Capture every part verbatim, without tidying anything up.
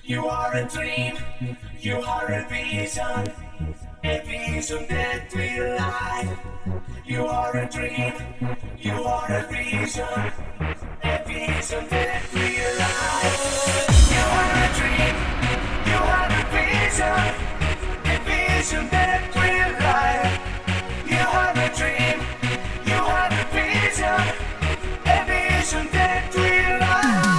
You are a dream, you are a vision, a vision that will lie. You are a dream, you are a vision, a vision that will lie. You are a dream, you are a vision, a vision that will lie. You are a dream, you are a vision, a vision that will lie.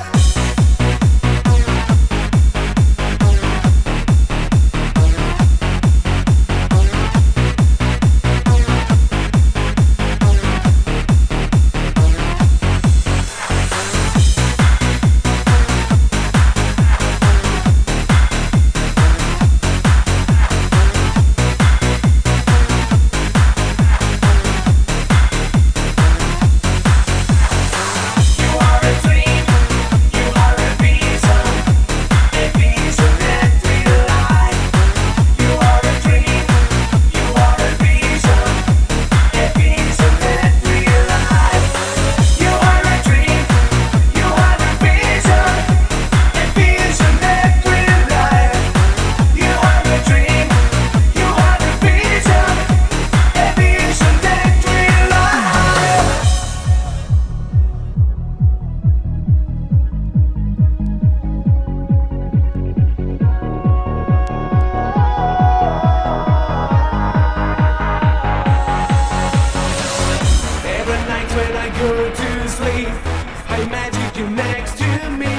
I imagine you next to me.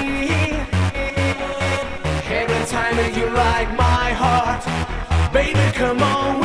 Every time that you like my heart, baby, come on.